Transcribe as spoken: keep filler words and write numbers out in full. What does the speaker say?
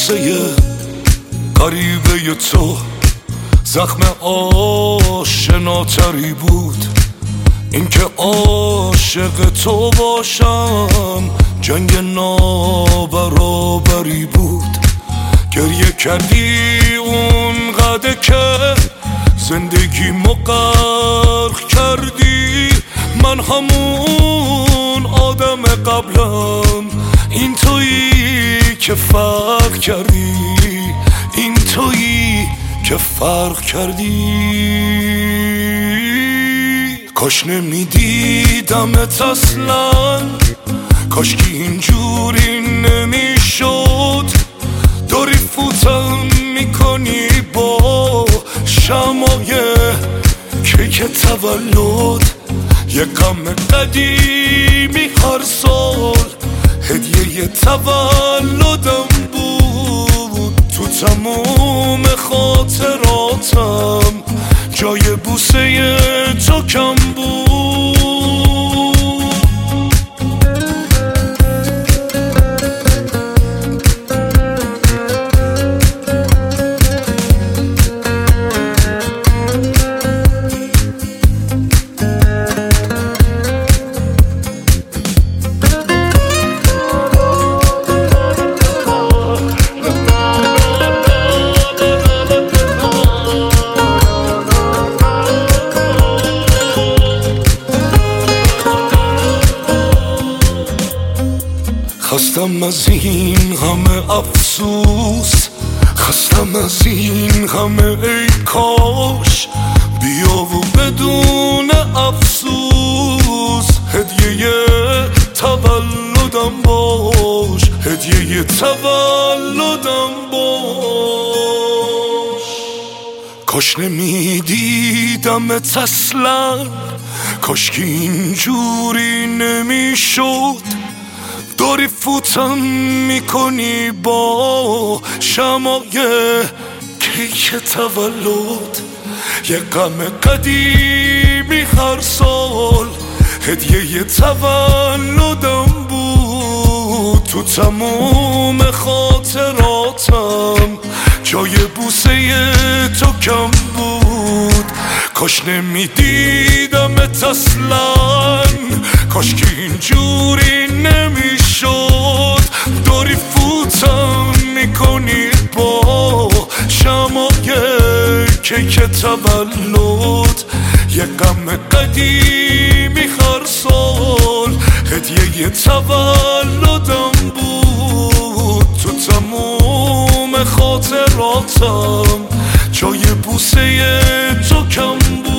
بوسه غریبه تو زخم آشناتری بود. اینکه عاشق تو باشم جنگ نابرابری بود. گریه کردی اونقدر که زندگی مغرق کردی. من همون آدم قبلم، این تویی که فرق کردی. این تویی که فرق کردی. کاش نمیدیدمت اصلا، کاش که اینجوری نمیشد. داری فوتم میکنی با شمای کیک تولد. یه غم قدیمی هر سال هدیه تولدم بود. تو تموم خاطراتم جای بوسه تو کم بود. خستم از این همه افسوس، خستم از این همه ای کاش. بیا و بدون افسوس هدیه تولدم باش. هدیه تولدم باش. کاش نمیدیدمت اصلا، کاش که اینجوری نمیشد. داری فوتم میکنی با شمای کیک تولد. یه غم قدیمی هر سال هدیه تولدم بود. تو تموم خاطراتم جای بوسه تو کم بود. کاش نمیدیدمت اصلا، کاش که اینجوری نمیشد. داری فوتم میکنی با شمای کیک تولد. یه غم قدیمی هر سال هدیه تولدم بود. تو تموم خاطراتم جای بوسه تو کم بود.